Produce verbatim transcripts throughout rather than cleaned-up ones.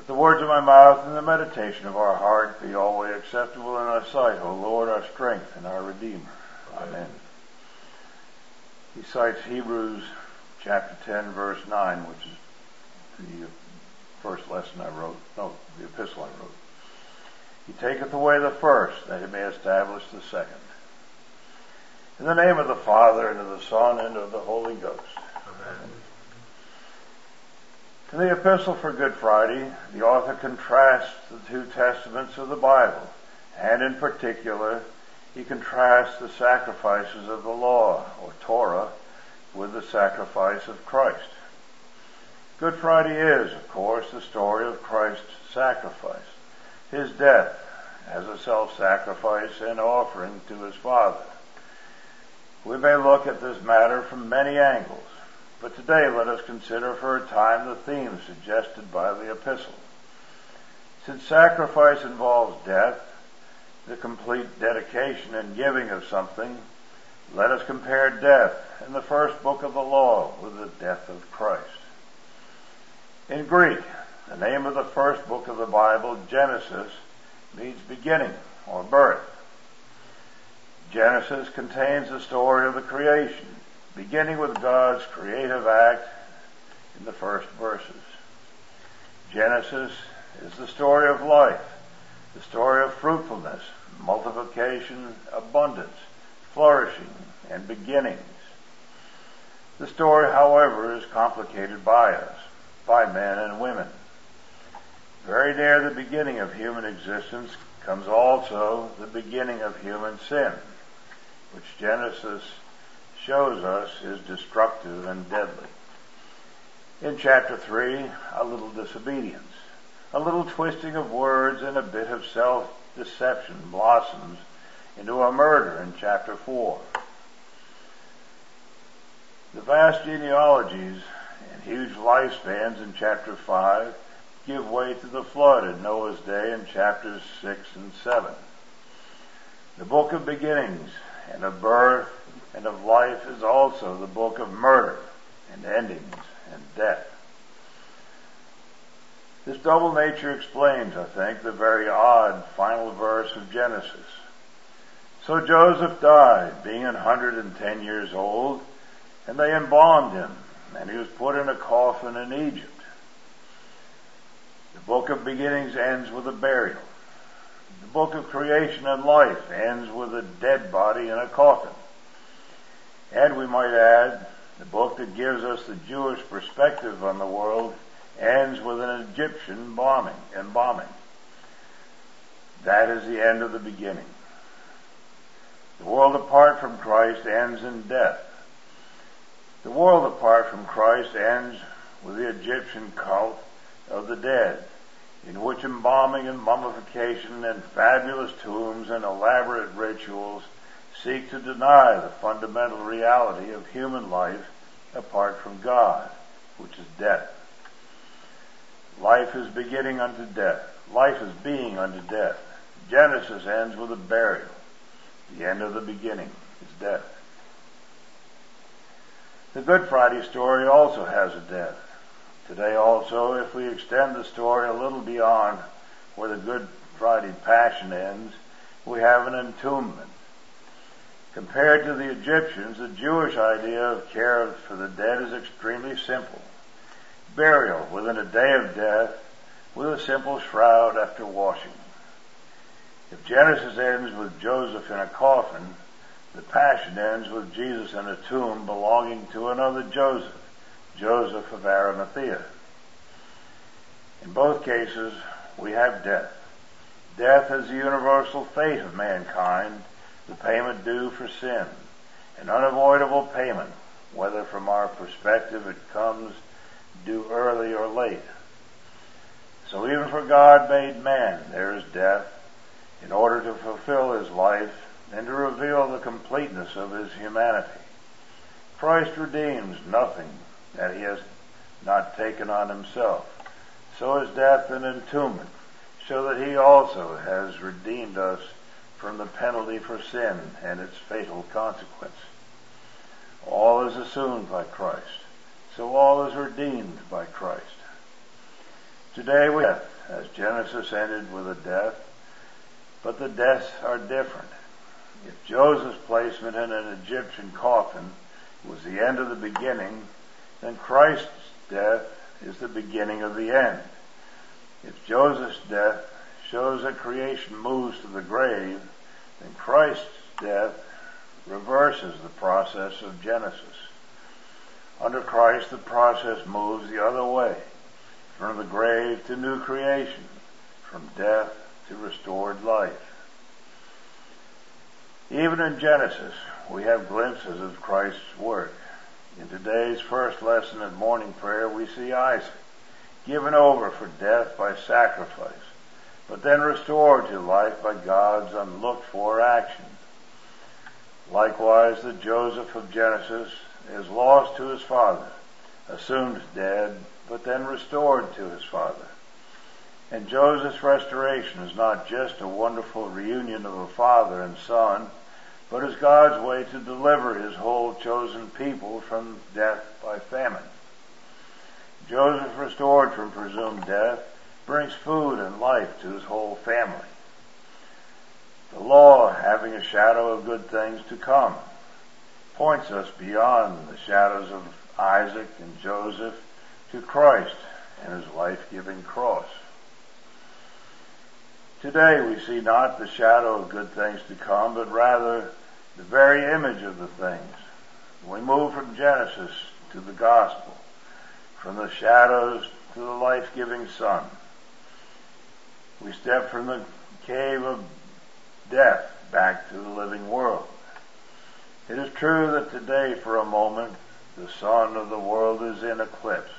the words of my mouth and the meditation of our heart be always acceptable in thy sight, O Lord, our strength and our Redeemer. Amen. Amen. He cites Hebrews chapter ten, verse nine, which is the first lesson I wrote, no, the epistle I wrote. He taketh away the first, that he may establish the second. In the name of the Father, and of the Son, and of the Holy Ghost. Amen. In the Epistle for Good Friday, the author contrasts the two testaments of the Bible, and in particular, he contrasts the sacrifices of the law, or Torah, with the sacrifice of Christ. Good Friday is, of course, the story of Christ's sacrifice, his death as a self-sacrifice and offering to his Father. We may look at this matter from many angles, but today let us consider for a time the theme suggested by the epistle. Since sacrifice involves death, the complete dedication and giving of something, let us compare death in the first book of the law with the death of Christ. In Greek, the name of the first book of the Bible, Genesis, means beginning or birth. Genesis contains the story of the creation, beginning with God's creative act in the first verses. Genesis is the story of life, the story of fruitfulness, multiplication, abundance, flourishing, and beginnings. The story, however, is complicated by us, by men and women. Very near the beginning of human existence comes also the beginning of human sin, which Genesis shows us is destructive and deadly. In chapter three, a little disobedience, a little twisting of words, and a bit of self-deception blossoms into a murder in chapter four. The vast genealogies and huge lifespans in chapter five give way to the flood in Noah's day in chapters six and seven. The book of beginnings and of birth and of life is also the book of murder and endings and death. This double nature explains, I think, the very odd final verse of Genesis. So Joseph died, being one hundred and ten years old, and they embalmed him, and he was put in a coffin in Egypt. The book of beginnings ends with a burial. The book of creation and life ends with a dead body in a coffin. And we might add, the book that gives us the Jewish perspective on the world ends with an Egyptian bombing, embalming. That is the end of the beginning. The world apart from Christ ends in death. The world apart from Christ ends with the Egyptian cult of the dead, in which embalming and mummification and fabulous tombs and elaborate rituals seek to deny the fundamental reality of human life apart from God, which is death. Life is beginning unto death. Life is being unto death. Genesis ends with a burial. The end of the beginning is death. The Good Friday story also has a death. Today also, if we extend the story a little beyond where the Good Friday Passion ends, we have an entombment. Compared to the Egyptians, the Jewish idea of care for the dead is extremely simple. Burial within a day of death with a simple shroud after washing. If Genesis ends with Joseph in a coffin, the Passion ends with Jesus in a tomb belonging to another Joseph, Joseph of Arimathea. In both cases, we have death. Death is the universal fate of mankind, the payment due for sin, an unavoidable payment, whether from our perspective it comes due early or late. So even for God made man, there is death, in order to fulfill his life and to reveal the completeness of his humanity. Christ redeems nothing that he has not taken on himself. So is death an entombment, so that he also has redeemed us from the penalty for sin and its fatal consequence. All is assumed by Christ, so all is redeemed by Christ. Today we have death as Genesis ended with a death, but the deaths are different. If Joseph's placement in an Egyptian coffin was the end of the beginning, then Christ's death is the beginning of the end. If Joseph's death shows that creation moves to the grave, then Christ's death reverses the process of Genesis. Under Christ, the process moves the other way, from the grave to new creation, from death to restored life. Even in Genesis, we have glimpses of Christ's work. In today's first lesson at morning prayer, we see Isaac given over for death by sacrifice, but then restored to life by God's unlooked-for action. Likewise, the Joseph of Genesis is lost to his father, assumed dead, but then restored to his father. And Joseph's restoration is not just a wonderful reunion of a father and son, but is God's way to deliver his whole chosen people from death by famine. Joseph, restored from presumed death, brings food and life to his whole family. The law, having a shadow of good things to come, points us beyond the shadows of Isaac and Joseph to Christ and his life-giving cross. Today we see not the shadow of good things to come, but rather the very image of the things. We move from Genesis to the gospel, from the shadows to the life-giving Son. We step from the cave of death back to the living world. It is true that today, for a moment, the sun of the world is in eclipse.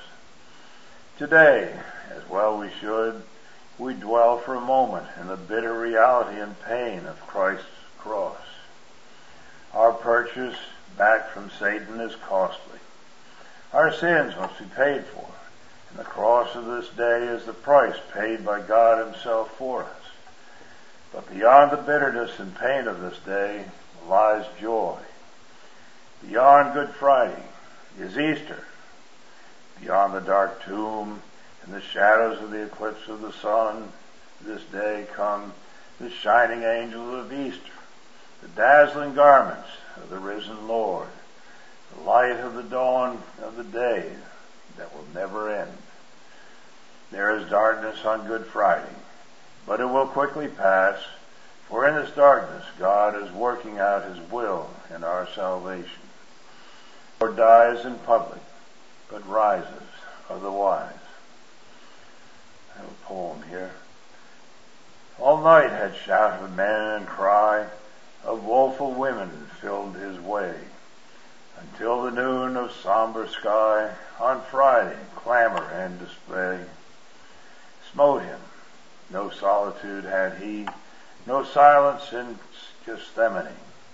Today, as well we should, we dwell for a moment in the bitter reality and pain of Christ's cross. Our purchase back from Satan is costly. Our sins must be paid for, and the cross of this day is the price paid by God himself for us. But beyond the bitterness and pain of this day lies joy. Beyond Good Friday is Easter. Beyond the dark tomb and the shadows of the eclipse of the sun, this day come the shining angels of Easter, the dazzling garments of the risen Lord, the light of the dawn of the day that will never end. There is darkness on Good Friday, but it will quickly pass, for in this darkness God is working out his will in our salvation. The Lord dies in public, but rises otherwise. I have a poem here. All night had shout of men and cry of woeful women filled his way, until the noon of somber sky on Friday clamor and display smote him. No solitude had he, no silence in Gethsemane.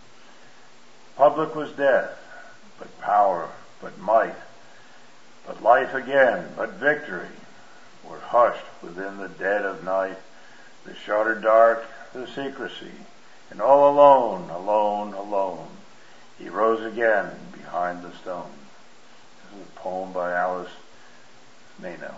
Public was death, but power, but might, but life again, but victory, were hushed within the dead of night, the shuttered dark, the secrecy, and all alone, alone, alone, he rose again behind the stone. This is a poem by Alice Meynell.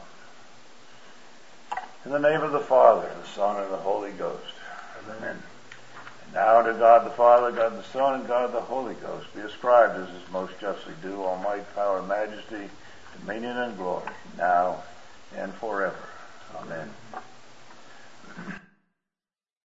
In the name of the Father, the Son, and the Holy Ghost. Amen. And now to God the Father, God the Son, and God the Holy Ghost be ascribed as is most justly due, all might, power, majesty, dominion, and glory, now and forever. Amen.